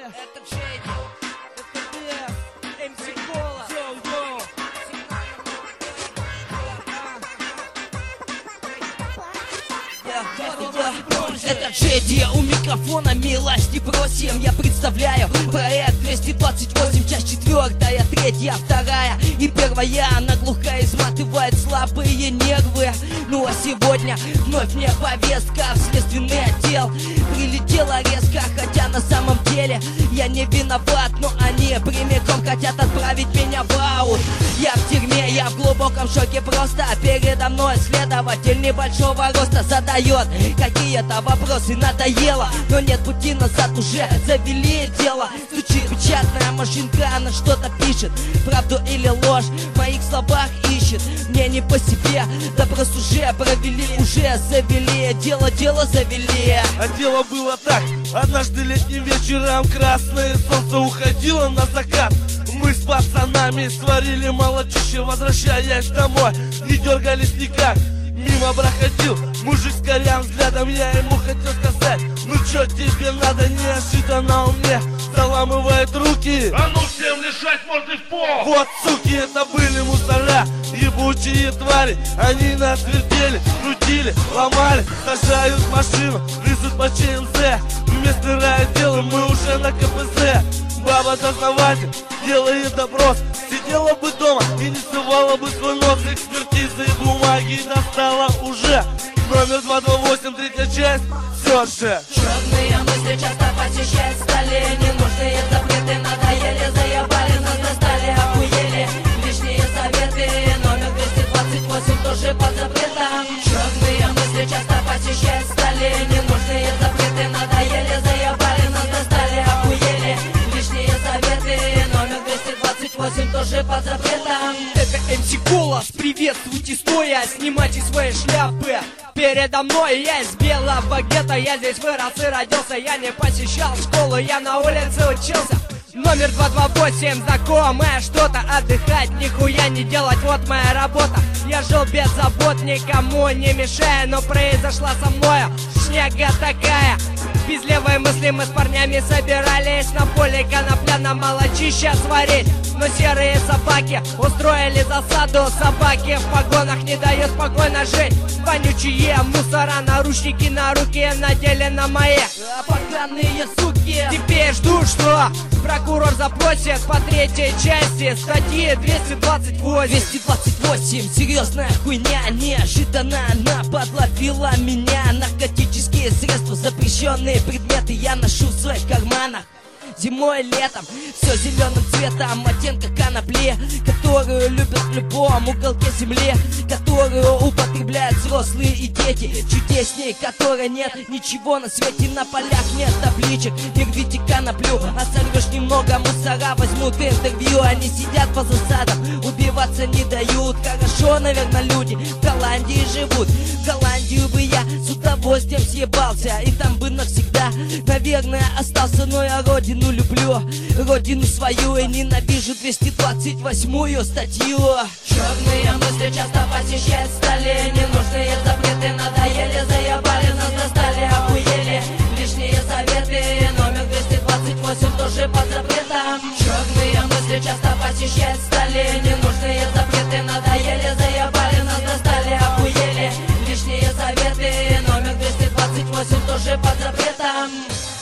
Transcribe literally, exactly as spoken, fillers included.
Это Джей, это Дэв, эм си Кола. Это Джеди, у микрофона милости просим. Я представляю проект двести двадцать восемь, часть четвертая, третья, вторая и первая. Она глухая, изматывает слабые нервы. Ну а сегодня вновь мне повестка в следственный отдел. Прилетела резко, хотя на самом деле я не виноват, но они прямиком хотят отправить меня в аут. Я в тюрьме, я в глубоком шоке просто. Передо мной следователь небольшого роста задает какие-то вопросы, надоело, но нет пути назад, уже завели дело. Стучит печатная машинка, она что-то пишет, правду или ложь в моих словах ищет. Мне не по себе, допрос уже провели, уже завели, дело, дело завели. А дело было так: однажды летним вечером красное солнце уходило на закат. Мы с пацанами сварили молочище, возвращаясь домой, не дергались никак. Мимо проходил мужик с корям взглядом, я ему хотел сказать: ну чё тебе надо? Неожиданно он мне заламывает руки: а ну всем лежать мордой в пол! Вот суки, это были мусора, ебучие твари. Они нас вертели, крутили, ломали, сажают в машину, лезут по ЧНЗ. Вместо райотдела мы уже на ка пэ зэ. Баба-дознаватель делает допрос, сидела бы дома и не сувала бы свой нос. Экспертизы и бумаги достала уже. Номер два два восемь, третья часть, все же. Черные мысли часто посещают стали. Ненужные запреты надоели, заебали, нас достали, охуели. Лишние советы, номер двести двадцать восемь тоже под запретом. Черные мысли часто посещают стали. Ненужные запреты надоели, заебали, нас достали, охуели. Лишние советы, номер двести двадцать восемь тоже под запретом. Это эм си Кола, приветствуйте стоя, снимайте свои шляпы. Передо мной я из белого гетто, я здесь вырос и родился. Я не посещал школу, я на улице учился. Номер два два восемь, знакомое что-то, отдыхать, нихуя не делать, вот моя работа. Я жил без забот, никому не мешая, но произошла со мною шняга такая. Без левой мысли мы с парнями собирались на поле конопля на молочище сварить. Но серые собаки устроили засаду. Собаки в погонах не дают спокойно жить. Вонючие мусора, наручники на руки надели на мои поганые суки. Теперь жду, что прокурор запросит по третьей части статьи двести двадцать восемь. двести двадцать восемь, серьезная хуйня. Неожиданно она подловила меня. Наркотические средства, запрещенные предметы я ношу в своих карманах. Зимой, летом, все зеленым цветом. Оттенка конопли, которую любят в любом уголке земли, которую употребляют взрослые и дети. Чудесней которой нет ничего на свете. На полях нет табличек: не рвите коноплю, а сорвешь немного мусора, возьмут интервью. Они сидят по засадам, убиваться не дают. Хорошо, наверное, люди в Голландии живут. В Голландию бы я с удовольствием съебался, и там бы навсегда, наверное, остался. Но я родину люблю, родину свою, и ненавижу двести двадцать восьмую статью. Черные мысли часто посещают стали. Ненужные запреты надоели, заебали, нас достали, охуели. Лишние советы, номер двести двадцать восемь тоже под запретом. Черные мысли часто посещают стали. Ненужные запреты надоели, заебали, нас достали, охуели. Лишние советы, номер двести двадцать восемь тоже под запретом.